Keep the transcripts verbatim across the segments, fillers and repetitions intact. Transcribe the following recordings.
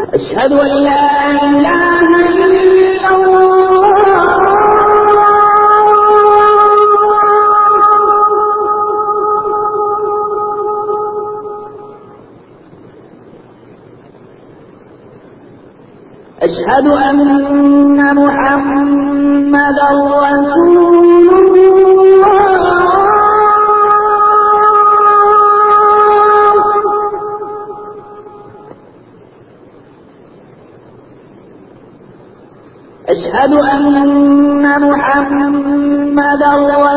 أشهد أن لا إله إلا الله أشهد أن محمدا رسول الله أشهد أن محمدا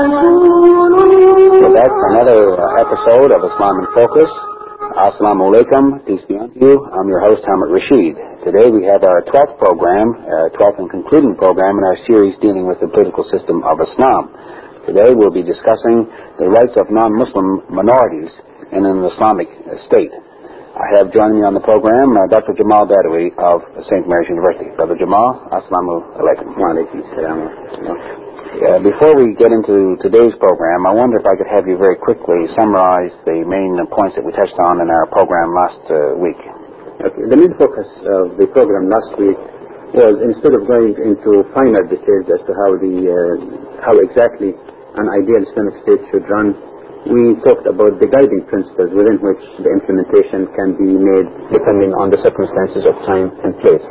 رسول الله. That's another episode of Islam in Focus. Assalamu alaikum, peace be unto you. I'm your host, Hamid Rashid. Today we have our twelfth program, uh, twelfth and concluding program in our series dealing with the political system of Islam. Today we'll be discussing the rights of non-Muslim minorities in an Islamic state. I have joining me on the program uh, Doctor Jamal Badawi of Saint Mary's University. Brother Jamal, assalamu alaikum. Wa alaikum assalam. Uh, before we get into today's program, I wonder if I could have you very quickly summarize the main points that we touched on in our program last uh, week. Okay. The main focus of the program last week was, instead of going into finer details as to how the uh, how exactly an ideal Islamic state should run, we talked about the guiding principles within which the implementation can be made depending on the circumstances of time and place.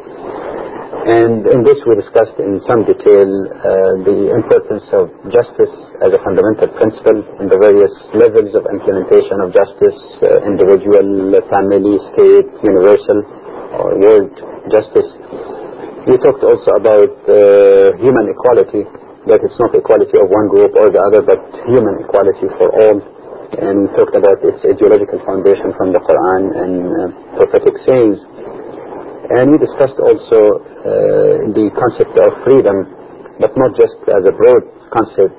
And in this we discussed in some detail uh, the importance of justice as a fundamental principle in the various levels of implementation of justice, uh, individual, family, state, universal, or world justice. We talked also about uh, human equality, that it's not equality of one group or the other, but human equality for all. And we talked about its ideological foundation from the Quran and uh, prophetic sayings. And we discussed also uh, the concept of freedom, but not just as a broad concept.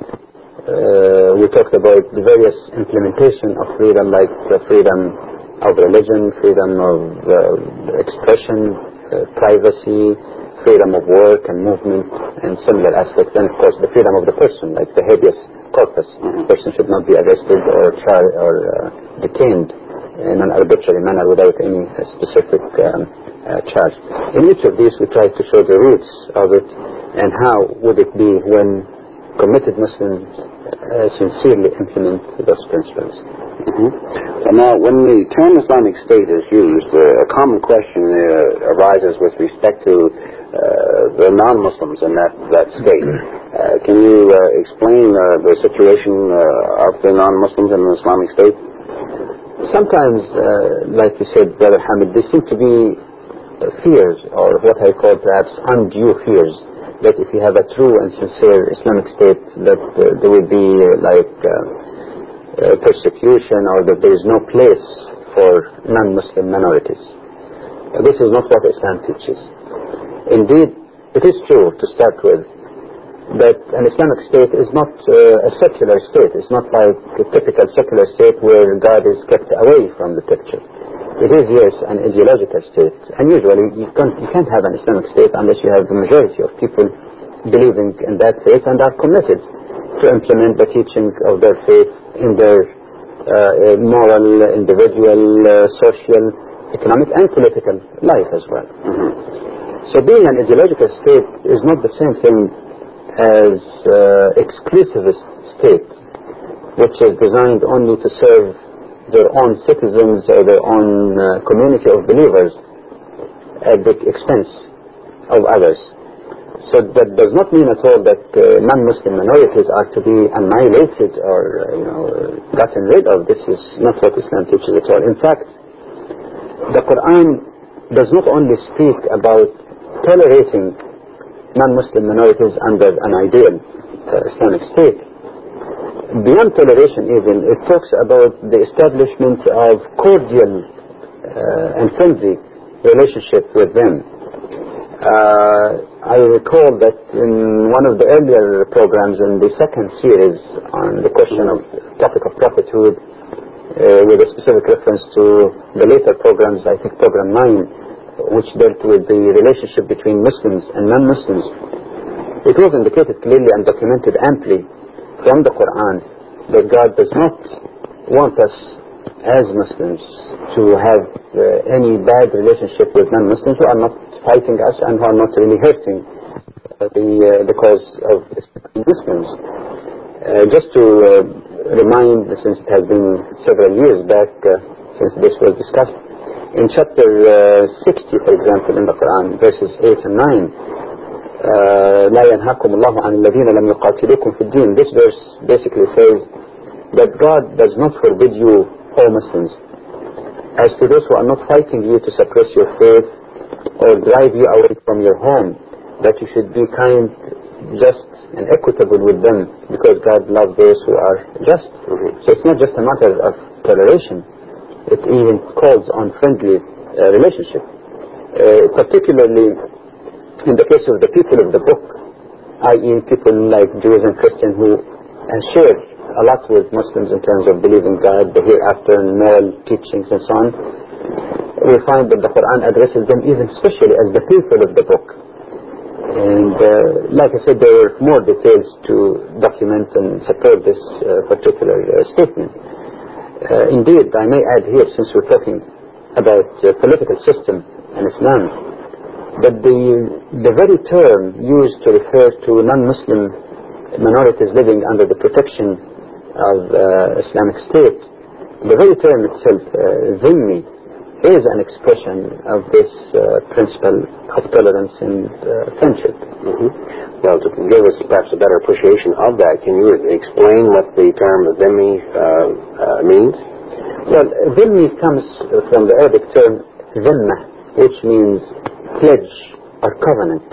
Uh, we talked about the various implementation of freedom, like uh, freedom of religion, freedom of uh, expression, uh, privacy, freedom of work and movement, and similar aspects. And of course the freedom of the person, like the habeas corpus. The person should not be arrested or tried or uh, detained in an arbitrary manner without any uh, specific um, uh, charge. In each of these we try to show the roots of it and how would it be when committed Muslims uh, sincerely implement those principles. Mm-hmm. And now, when the term Islamic State is used, uh, a common question uh, arises with respect to uh, the non-Muslims in that, that state. Uh, can you uh, explain uh, the situation uh, of the non-Muslims in an Islamic state? Sometimes, uh, like you said, Brother Hamid, there seem to be uh, fears, or what I call perhaps undue fears, that if you have a true and sincere Islamic state, that uh, there will be uh, like uh, uh, persecution, or that there is no place for non-Muslim minorities. Uh, this is not what Islam teaches. Indeed, it is true to start with that an Islamic state is not uh, a secular state. It's not like a typical secular state where God is kept away from the picture. It is, yes, an ideological state. And usually you can't, you can't have an Islamic state unless you have the majority of people believing in that faith and are committed to implement the teaching of their faith in their uh, moral, individual, uh, social, economic and political life as well. Mm-hmm. So being an ideological state is not the same thing as uh, exclusivist state, which is designed only to serve their own citizens or their own uh, community of believers at the expense of others. So that does not mean at all that uh, non-Muslim minorities are to be annihilated or uh, you know gotten rid of. This is not what Islam teaches at all. In fact, the Quran does not only speak about tolerating non-Muslim minorities under an ideal uh, Islamic state. Beyond toleration even, it talks about the establishment of cordial uh, and friendly relationship with them. Uh, I recall that in one of the earlier programs in the second series on the question of topic of prophethood, uh, with a specific reference to the later programs, I think program nine, which dealt with the relationship between Muslims and non-Muslims, it was indicated clearly and documented amply from the Quran that God does not want us as Muslims to have uh, any bad relationship with non-Muslims who are not fighting us and who are not really hurting uh, the, uh, the cause of Muslims. Uh, just to uh, remind, since it has been several years back uh, since this was discussed, in chapter uh, sixty, for example, in the Quran, verses eight and nine, لا ينهاكم الله عن الذين لم يقاتلوكم في الدين. This verse basically says that God does not forbid you, all Muslims, as to those who are not fighting you to suppress your faith or drive you away from your home, that you should be kind, just and equitable with them, because God loves those who are just. Mm-hmm. So it's not just a matter of toleration, it even calls on friendly uh, relationship, uh, particularly in the case of the people of the book, that is people like Jews and Christians who uh, share a lot with Muslims in terms of believing God, the hereafter, and moral teachings and so on. We find that the Quran addresses them even especially as the people of the book. And uh, like I said, there were more details to document and support this uh, particular uh, statement. Uh, indeed, I may add here, since we're talking about uh, political system and Islam, that the, the very term used to refer to non-Muslim minorities living under the protection of uh, Islamic State, the very term itself, uh, Zimmi, is an expression of this uh, principle of tolerance and uh, friendship. Mm-hmm. Well, to give us perhaps a better appreciation of that, can you explain what the term Zimmi uh, uh, means? Well, Zimmi comes from the Arabic term Zimma, which means pledge or covenant.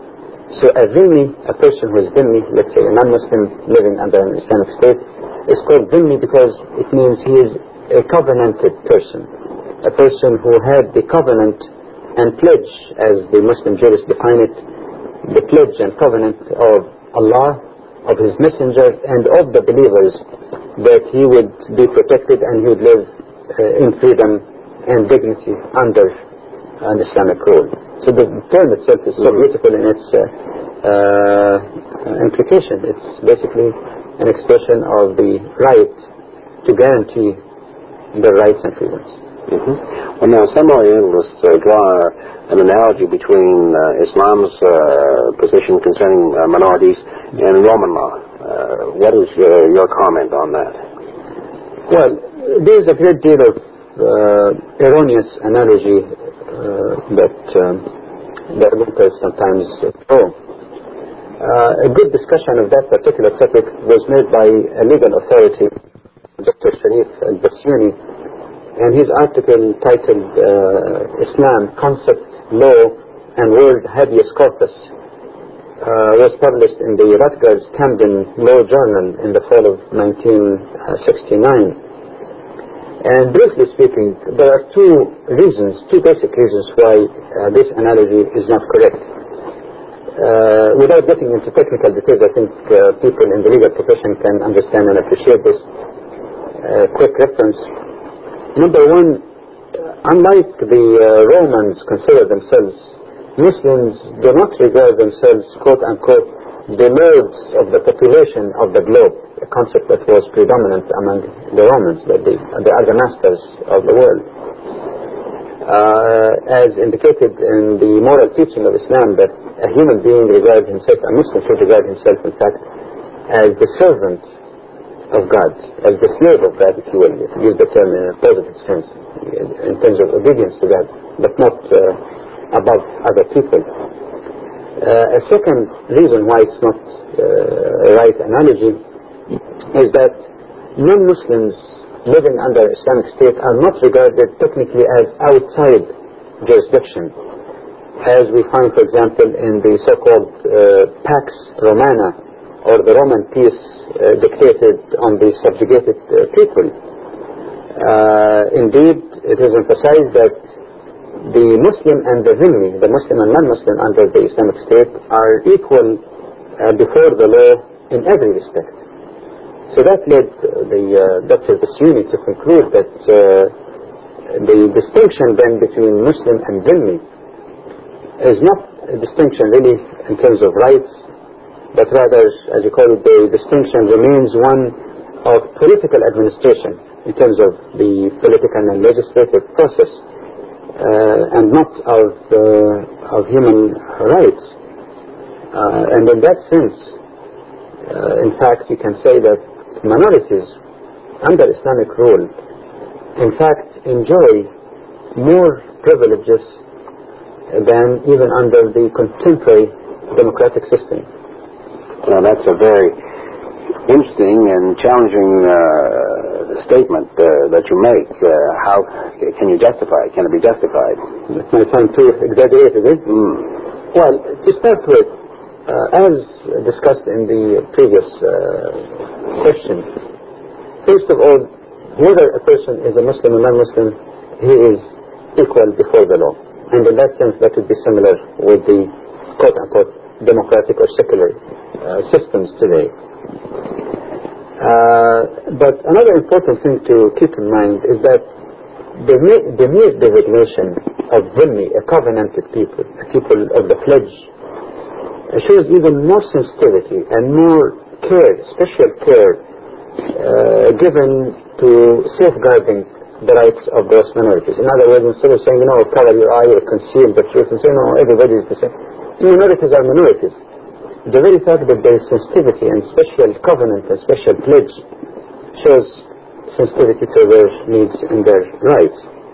So a Zimmi, a person who is Zimmi, let's say a non-Muslim living under an Islamic State, is called Zimmi because it means he is a covenanted person, a person who had the covenant and pledge, as the Muslim jurists define it, the pledge and covenant of Allah, of His Messenger, and of the believers, that he would be protected and he would live uh, in freedom and dignity under an Islamic rule. So the term itself is so beautiful in its uh, uh, implication. It's basically an expression of the right to guarantee the rights and freedoms. Mm-hmm. Well, now, some Orientalists uh, draw an analogy between uh, Islam's uh, position concerning uh, minorities and Roman law. Uh, what is uh, your comment on that? Well, there is a great deal of uh, erroneous analogy uh, that um, the Orientals sometimes throw. Uh, a good discussion of that particular topic was made by a legal authority, Doctor Sharif al-Basuni, and his article titled uh, Islam, Concept, Law, and World Habeas Corpus uh, was published in the Rutgers Camden Law Journal in the fall of nineteen sixty-nine. And briefly speaking, there are two reasons, two basic reasons why uh, this analogy is not correct. Uh, without getting into technical details, I think uh, people in the legal profession can understand and appreciate this. Uh, quick reference. Number one, unlike the uh, Romans consider themselves, Muslims do not regard themselves, quote unquote, the lords of the population of the globe, a concept that was predominant among the Romans, that they, they are the masters of the world. Uh, as indicated in the moral teaching of Islam, that a human being regards himself, a Muslim should regard himself, in fact, as the servant of God, as the slave of God, if you will, if you use the term in a positive sense, in terms of obedience to God, but not uh, above other people. Uh, a second reason why it's not uh, a right analogy is that non-Muslims living under Islamic State are not regarded technically as outside jurisdiction, as we find, for example, in the so-called uh, Pax Romana, or the Roman peace uh, dictated on the subjugated uh, people. Uh, indeed, it is emphasized that the Muslim and the Zimmi, the Muslim and non-Muslim under the Islamic State, are equal uh, before the law in every respect. So that led the uh, Doctor Basuni to conclude that uh, the distinction then between Muslim and Zimmi is not a distinction really in terms of rights, but rather, as you call it, the distinction remains one of political administration in terms of the political and legislative process, uh, and not of uh, of human rights. Uh, and in that sense, uh, in fact, you can say that minorities under Islamic rule, in fact, enjoy more privileges than even under the contemporary democratic system. Well, that's a very interesting and challenging uh, statement uh, that you make. Uh, how can you justify it? Can it be justified? It's my time to exaggerate a bit. Mm. Well, to start with, uh, as discussed in the previous uh, question, first of all, whether a person is a Muslim or non-Muslim, he is equal before the law. And in that sense, that would be similar with the quote-unquote democratic or secular uh, systems today. Uh, but another important thing to keep in mind is that the, the mere designation of dhimmi, a covenanted people, a people of the pledge, uh, shows even more sensitivity and more care, special care, uh, given to safeguarding the rights of those minorities. In other words, instead of saying, you know, cover your eye or conceal the truth and say, no, everybody is the same. Minorities are minorities. The very fact that there is sensitivity and special covenant and special pledge shows sensitivity to their needs and their rights.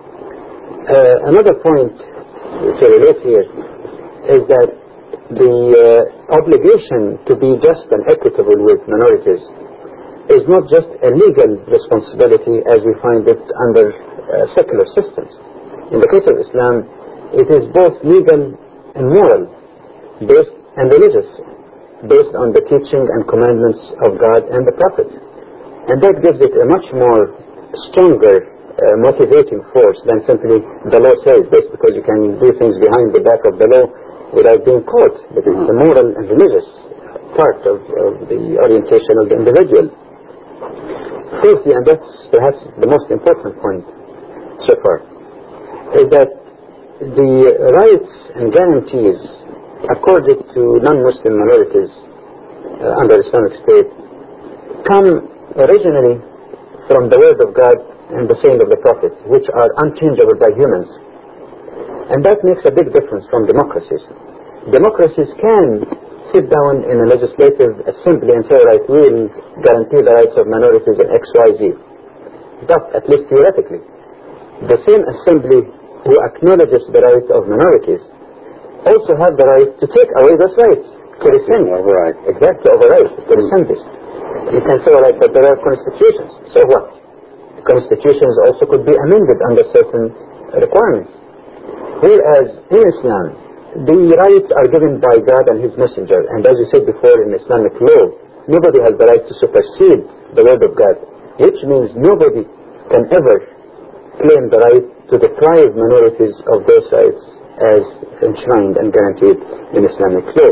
Uh, another point to relate here is that the uh, obligation to be just and equitable with minorities is not just a legal responsibility as we find it under uh, secular systems. In the case of Islam, it is both legal and moral, based and religious, based on the teaching and commandments of God and the Prophet. And that gives it a much more stronger uh, motivating force than simply the law says this, because you can do things behind the back of the law without being caught. But it's the moral and religious part of, of the orientation of the individual. Fourthly, and that's perhaps the most important point so far, is that the rights and guarantees accorded to non-Muslim minorities uh, under Islamic State come originally from the Word of God and the saying of the Prophet, which are unchangeable by humans. And that makes a big difference from democracies. Democracies can sit down in a legislative assembly and say, right, we'll guarantee the rights of minorities in X Y Z. But, at least theoretically, the same assembly who acknowledges the rights of minorities also have the right to take away those rights, to rescind. Override. Exactly, override, to rescind this. You can say, all right, but there are constitutions. So what? The constitutions also could be amended under certain requirements. Whereas in Islam, the rights are given by God and His Messenger. And as you said before, in Islamic law, nobody has the right to supersede the Word of God, which means nobody can ever claim the right to deprive minorities of those rights as enshrined and guaranteed in Islamic law.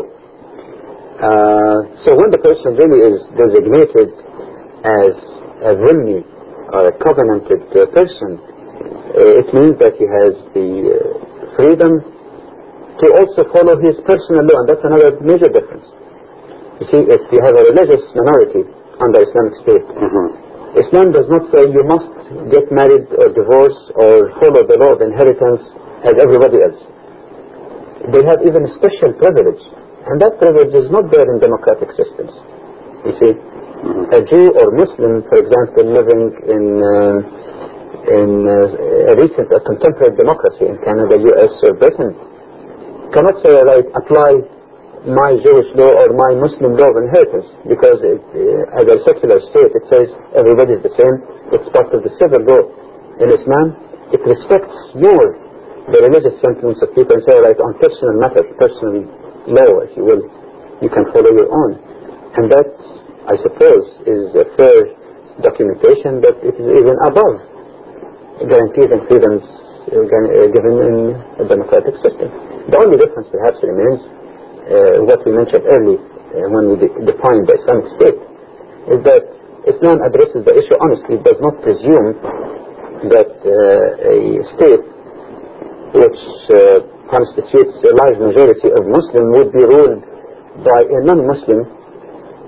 Uh, so when the person really is designated as a dhimmi, or a covenanted uh, person, uh, it means that he has the uh, freedom to also follow his personal law, and that's another major difference. You see, if you have a religious minority under Islamic State, mm-hmm. Islam does not say you must get married or divorce or follow the law of inheritance as everybody else. They have even a special privilege, and that privilege is not there in democratic systems. You see, mm-hmm. a Jew or Muslim, for example, living in uh, in uh, a recent, a contemporary democracy in Canada, U S or Britain, cannot say, right, apply my Jewish law or my Muslim law of inheritance, because it, uh, as a secular state it says everybody is the same. It's part of the civil law. In Islam, it respects more the religious sentiments of people and say, right, on personal matters, personal law, if you will, you can follow your own. And that, I suppose, is a fair documentation that it is even above guarantees and freedoms uh, given in a democratic system. The only difference perhaps remains uh, what we mentioned earlier uh, when we de defined the Islamic State, is that Islam addresses the issue honestly. It does not presume that uh, a state which uh, constitutes a large majority of Muslims would be ruled by a non-Muslim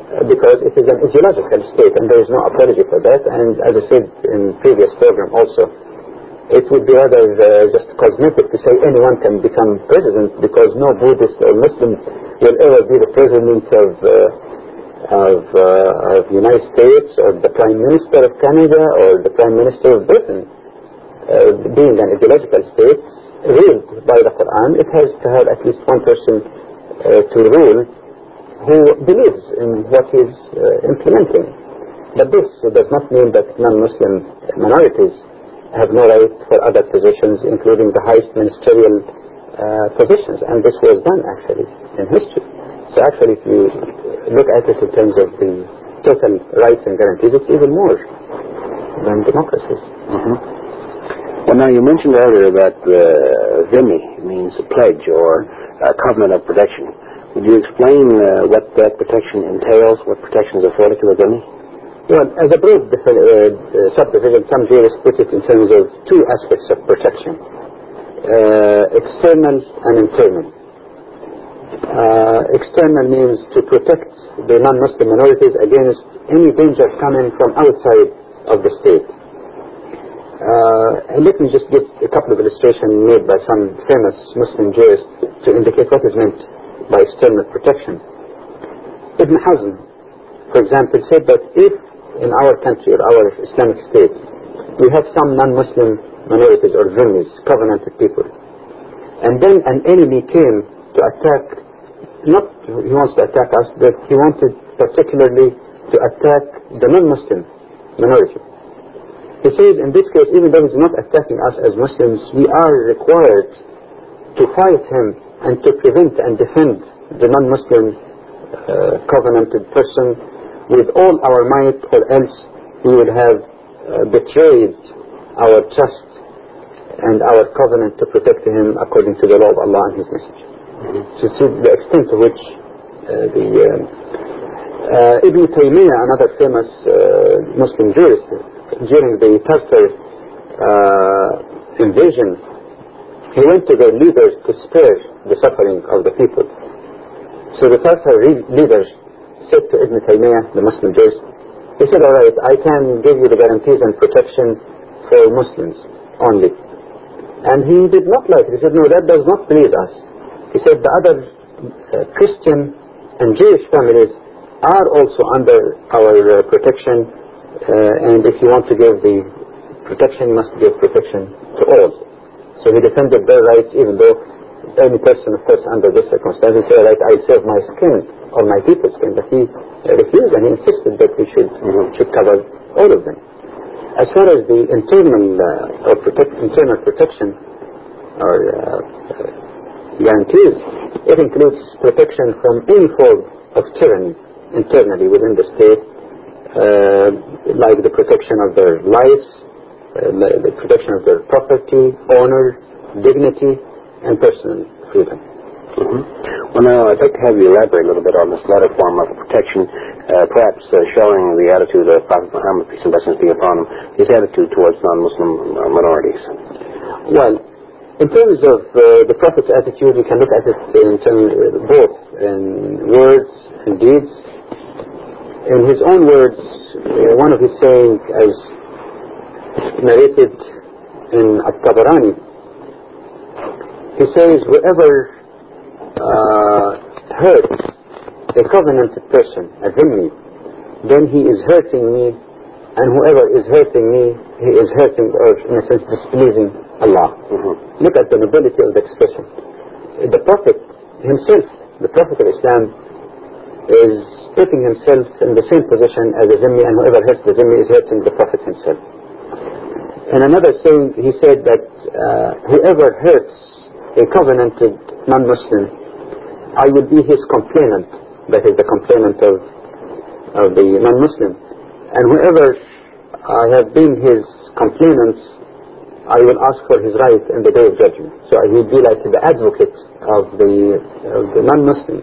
because it is an ideological state and there is no apology for that. And as I said in previous program also, it would be rather uh, just cosmetic to say anyone can become president, because no Buddhist or Muslim will ever be the president of uh, of, uh, of United States or the Prime Minister of Canada or the Prime Minister of Britain. Uh, being an ideological state ruled by the Quran, it has to have at least one person uh, to rule who believes in what he is uh, implementing. But this does not mean that non-Muslim minorities have no right for other positions, including the highest ministerial uh, positions, and this was done actually in history. So actually, if you look at it in terms of the total rights and guarantees, it's even more than democracies. Mm-hmm. Well, now you mentioned earlier that uh, Zimmi means a pledge or a covenant of protection. Would you explain uh, what that protection entails, what protections are afforded to a Zimmi? Well, as a broad uh, uh, subdivision, some jurists put it in terms of two aspects of protection, uh, external and internal. Uh, external means to protect the non-Muslim minorities against any danger coming from outside of the state. Uh, and let me just give a couple of illustrations made by some famous Muslim jurists to indicate what is meant by external protection. Ibn Hazm, for example, said that if in our country or our Islamic state we have some non-Muslim minorities or Zimmis, covenanted people, and then an enemy came to attack, not he wants to attack us, but he wanted particularly to attack the non-Muslim minority. He says in this case, even though he's not attacking us as Muslims, we are required to fight him and to prevent and defend the non-Muslim uh, covenanted person with all our might, or else we would have uh, betrayed our trust and our covenant to protect him according to the law of Allah and His Message. Mm-hmm. So see the extent to which uh, the uh, uh, Ibn Taymiyyah, another famous uh, Muslim jurist, during the Tartar uh, invasion, he went to their leaders to spare the suffering of the people. So the Tartar leaders said to Ibn Taymiyyah, the Muslim jurist, he said, all right, I can give you the guarantees and protection for Muslims only. And he did not like it. He said, no, that does not please us. He said, the other uh, Christian and Jewish families are also under our uh, protection, uh, and if you want to give the protection, you must give protection to all. So he defended their rights, even though any person, of course, under this circumstance, say, right, I save my skin or my people's skin, but he uh, refused and he insisted that we should mm-hmm. should cover all of them. As far as the internal uh, or protect, internal protection or uh, uh, guarantees, it includes protection from any form of tyranny internally within the state, uh, like the protection of their lives, uh, the protection of their property, honor, dignity, and personal freedom. Mm-hmm. Well, now, I'd like to have you elaborate a little bit on this latter form of protection, uh, perhaps uh, showing the attitude of Prophet Muhammad, peace and blessings be upon him, his attitude towards non-Muslim uh, minorities. Well, in terms of uh, the Prophet's attitude, we can look at it in terms uh, both in words and deeds. In his own words, uh, one of his sayings, as narrated in At-Tabarani, he says, whoever uh, hurts a covenanted person, a dhimmi, then he is hurting me, and whoever is hurting me, he is hurting, or in a sense, displeasing Allah. Mm-hmm. Look at the nobility of the expression. The Prophet himself, the Prophet of Islam, is putting himself in the same position as a dhimmi, and whoever hurts the dhimmi is hurting the Prophet himself. In another saying, he said that uh, whoever hurts a covenanted non-Muslim, I will be his complainant, that is the complainant of, of the non-Muslim. And whoever I have been his complainant, I will ask for his right in the day of judgment. So he will be like the advocate of the, of the non-Muslim.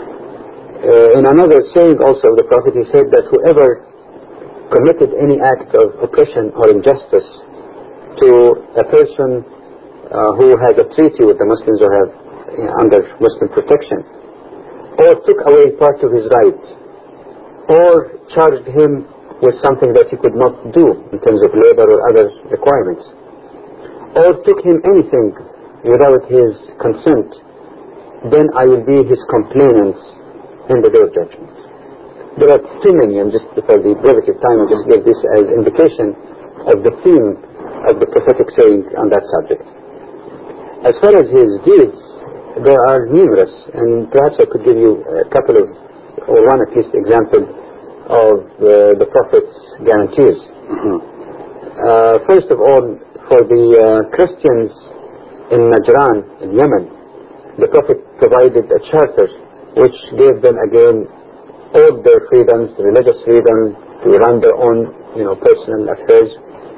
Uh, in another saying also of the Prophet, he said that whoever committed any act of oppression or injustice to a person Uh, who has a treaty with the Muslims or have uh, under Muslim protection, or took away part of his right, or charged him with something that he could not do in terms of labor or other requirements, or took him anything without his consent, then I will be his complainant in the day of judgment. There are too many, and just for the brevity of time, I just give this as indication of the theme of the prophetic saying on that subject. As far as his deeds, there are numerous, and perhaps I could give you a couple of, or one at least example of uh, the Prophet's guarantees. Mm-hmm. uh, first of all, for the uh, Christians in Najran, in Yemen, the Prophet provided a charter which gave them again all their freedoms, the religious freedom to run their own, you know, personal affairs.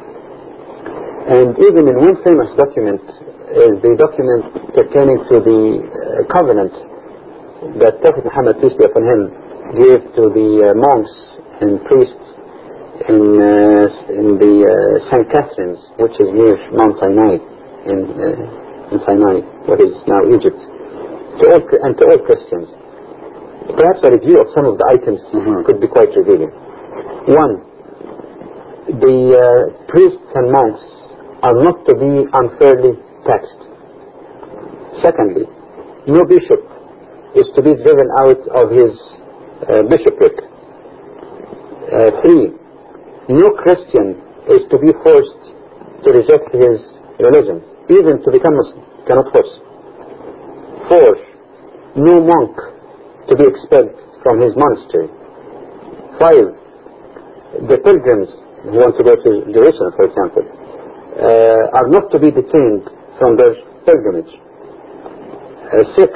And even in one famous document is the document pertaining to the uh, covenant that Prophet Muhammad, peace be upon him, gave to the uh, monks and priests in uh, in the uh, Saint Catherine's, which is near Mount Sinai in, uh, in Sinai, what is now Egypt, to all, and to all Christians. Perhaps a review of some of the items mm-hmm. could be quite revealing. One, the uh, priests and monks are not to be unfairly taxed. Secondly, no bishop is to be driven out of his uh, bishopric. Uh, three, no Christian is to be forced to reject his religion, even to become Muslim, cannot force. Four, no monk to be expelled from his monastery. Five, the pilgrims who want to go to Jerusalem, for example, uh, are not to be detained from their pilgrimage. Uh, six,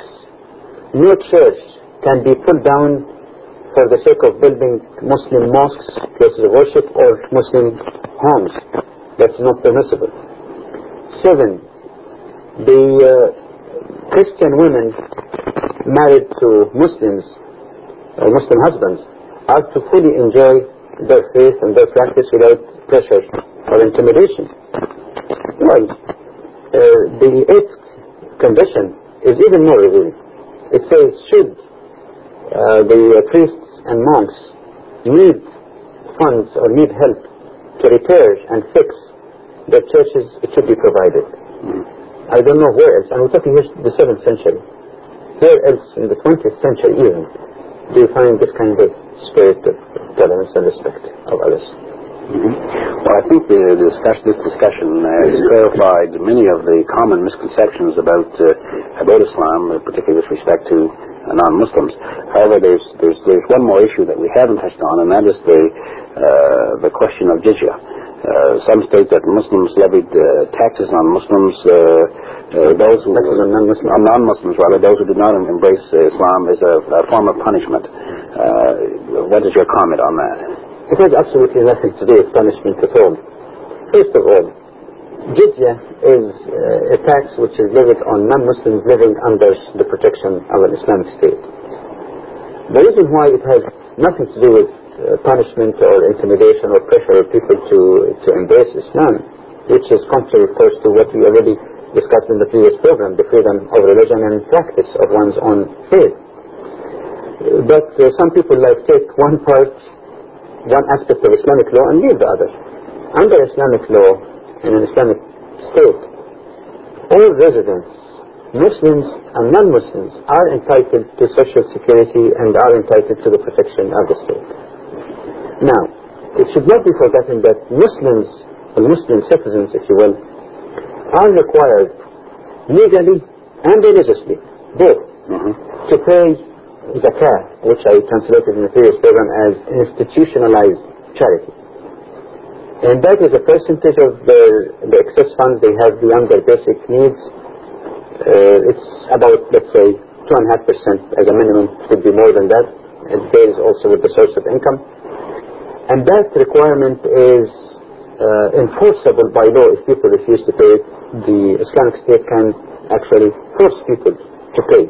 no church can be pulled down for the sake of building Muslim mosques, places of worship, or Muslim homes. That's not permissible. Seven, the uh, Christian women married to Muslims or Muslim husbands are to fully enjoy their faith and their practice without pressure or intimidation. Well, uh, the eighth condition is even more revealing. It says, should uh, the uh, priests and monks need funds or need help to repair and fix their churches, it should be provided. Mm. I don't know where else, and we're talking here the seventh century. Where else in the twentieth century even do you find this kind of spirit of tolerance and respect of others? Mm-hmm. Well, I think the, the discussion, this discussion has clarified many of the common misconceptions about uh, about Islam, particularly with respect to uh, non-Muslims. However, there's there's there's one more issue that we haven't touched on, and that is the uh, the question of jizya. Uh, some state that Muslims levied uh, taxes on Muslims, uh, uh, those who taxes on non-Muslims, on non-Muslims rather, those who did not embrace uh, Islam as a, a form of punishment. Uh, what is your comment on that? It has absolutely nothing to do with punishment at all. First of all, jizya is uh, a tax which is levied on non-Muslims living under the protection of an Islamic state. The reason why it has nothing to do with uh, punishment or intimidation or pressure of people to, to embrace Islam, which is contrary, of course, to what we already discussed in the previous program, the freedom of religion and practice of one's own faith. But uh, some people like take one part, one aspect of Islamic law and leave the other. Under Islamic law, in an Islamic state, all residents, Muslims and non-Muslims, are entitled to social security and are entitled to the protection of the state. Now, it should not be forgotten that Muslims, or Muslim citizens, if you will, are required legally and religiously, both, mm-hmm. to pay zakah, which I translated in the previous program as institutionalized charity. And that is a percentage of the, the excess funds they have beyond their basic needs. Uh, it's about, let's say, two and a half percent as a minimum. It could be more than that. It varies also with the source of income. And that requirement is uh, enforceable by law. If people refuse to pay, the Islamic State can actually force people to pay.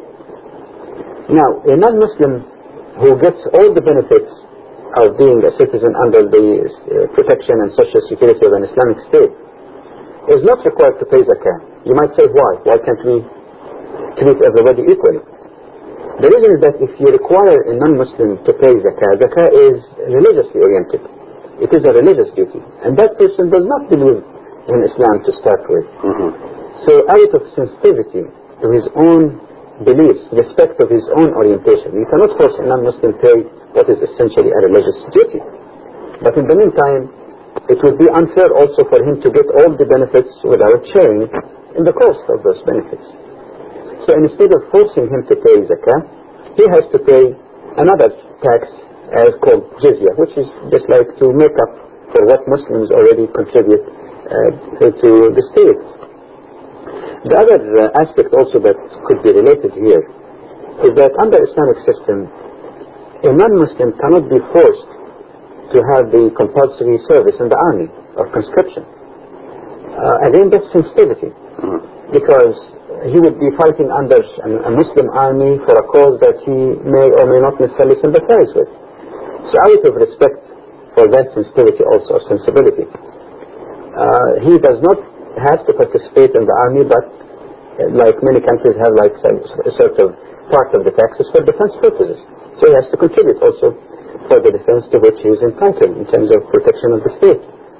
Now, a non-Muslim who gets all the benefits of being a citizen under the uh, protection and social security of an Islamic state is not required to pay zakah. You might say, why? Why can't we treat everybody equally? The reason is that if you require a non-Muslim to pay zakah, zakah is religiously oriented. It is a religious duty. And that person does not believe in Islam to start with. Mm-hmm. So out of sensitivity to his own beliefs, respect of his own orientation, you cannot force a non-Muslim to pay what is essentially a religious duty. But in the meantime, it would be unfair also for him to get all the benefits without sharing in the cost of those benefits. So instead of forcing him to pay zakah, he has to pay another tax as called jizya, which is just like to make up for what Muslims already contribute uh, to the state. The other uh, aspect also that could be related here is that under Islamic system, a non-Muslim cannot be forced to have the compulsory service in the army or conscription. Uh, again, that's sensitivity, because he would be fighting under a Muslim army for a cause that he may or may not necessarily sympathize with. So out of respect for that sensitivity also, or sensibility, uh, he does not have to participate in the army, but uh, like many countries have like some sort of part of the taxes for defense purposes. So he has to contribute also for the defense to which he is entitled in terms of protection of the state.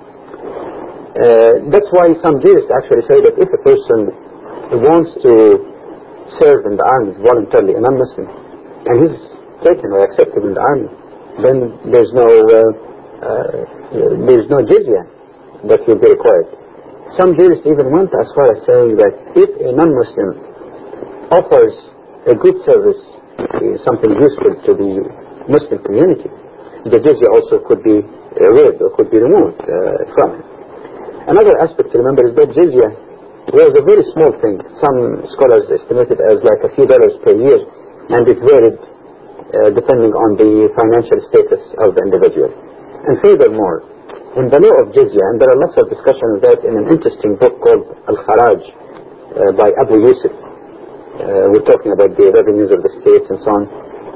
Uh, that's why some jurists actually say that if a person wants to serve in the army voluntarily, a non-Muslim, and he's taken or accepted in the army, then there's no uh, uh, there's no jizya that will be required. Some jurists even went as far as saying that if a non-Muslim offers a good service, uh, something useful to the Muslim community, the jizya also could be uh, waived or could be removed uh, from him. Another aspect to remember is that jizya was a very small thing. Some scholars estimate it as like a few dollars per year, and it varied uh, depending on the financial status of the individual. And furthermore, in the law of jizya, and there are lots of discussion of that in an interesting book called Al-Kharaj uh, by Abu Yusuf. Uh, we're talking about the revenues of the states and so on.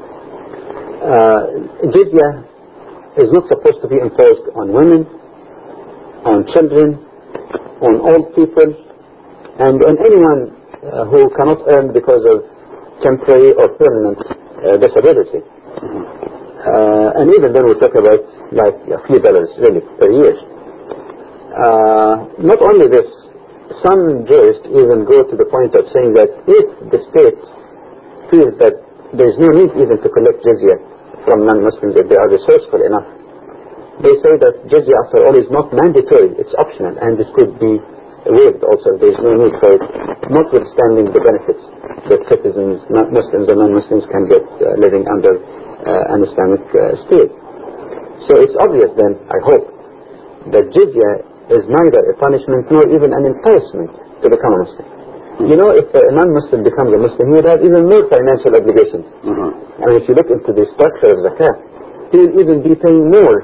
Uh, jizya is not supposed to be imposed on women, on children, on old people, and on anyone uh, who cannot earn because of temporary or permanent uh, disability. Uh, and even then we talk about like a few dollars really per year. Uh, not only this, some jurists even go to the point of saying that if the state feels that there is no need even to collect jizya from non-Muslims if they are resourceful enough, they say that jizya after all is not mandatory, it's optional, and it could be waived also. There is no need for it, notwithstanding the benefits that citizens, Muslims and non-Muslims can get uh, living under uh, an Islamic uh, state. So it's obvious then, I hope, that jizya is neither a punishment nor even an enticement to become a Muslim. You know, if a non-Muslim becomes a Muslim, he would have even more financial obligations. Mm-hmm. And if you look into the structure of zakah, he will even be paying more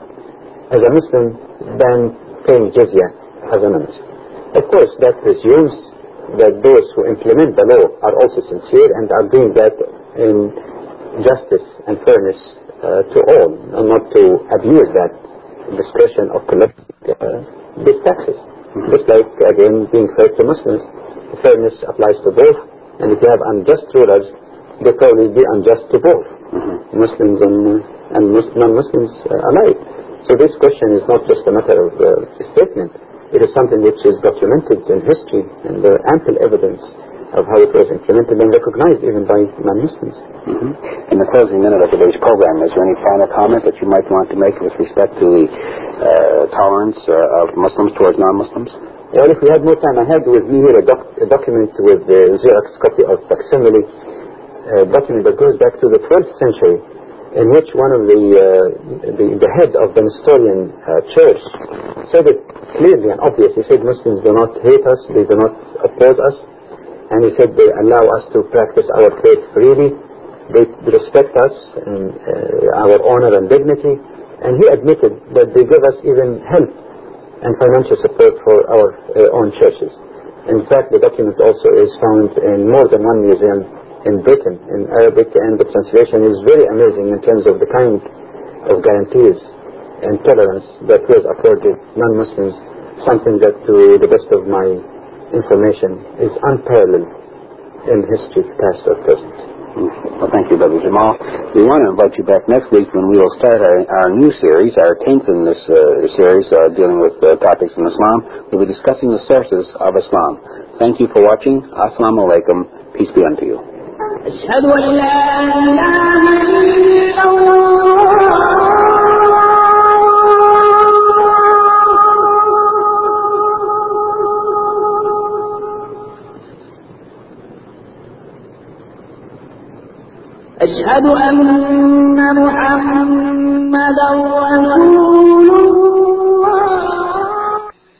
as a Muslim than paying jizya as a non-Muslim. Of course, that presumes that those who implement the law are also sincere and are doing that in justice and fairness uh, to all, and not to abuse that discretion of collecting uh, these taxes. Mm-hmm. Just like, again, being fair to Muslims, fairness applies to both, and if you have unjust rulers, they probably be unjust to both, mm-hmm. Muslims and, uh, and non-Muslims uh, alike. So this question is not just a matter of uh, statement. It is something which is documented in history, and there are ample evidence of how it was implemented and recognized even by non-Muslims. Mm-hmm. In the closing minute of today's program, is there any final comment that you might want to make with respect to the uh, tolerance uh, of Muslims towards non-Muslims? Well, if we had more time, I have with me here a, doc a document with the Xerox copy of facsimile, a document that goes back to the twelfth century, in which one of the uh, the, the head of the Nestorian uh, church said it clearly and obviously. He said Muslims do not hate us, they do not oppose us, and he said they allow us to practice our faith freely, they respect us and uh, our honor and dignity, and he admitted that they give us even help and financial support for our uh, own churches. In fact, the document also is found in more than one museum in Britain, in Arabic, and the translation is very amazing in terms of the kind of guarantees and tolerance that was accorded non-Muslims, something that, to the best of my information, is unparalleled in history, past or present. Well, thank you, Brother Jamal. We want to invite you back next week when we will start our, our new series, our tenth in this uh, series uh, dealing with uh, topics in Islam. We'll be discussing the sources of Islam. Thank you for watching. Assalamu alaikum. Peace be unto you. أشهد أن لا إله إلا الله أشهد أن محمدا رسول